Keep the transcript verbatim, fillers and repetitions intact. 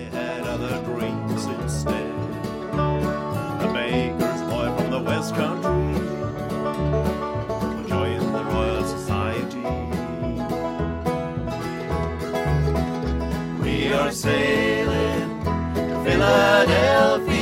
had other dreams instead. A baker's boy from the West Country will join the Royal Society. We are sailing to Philadelphia.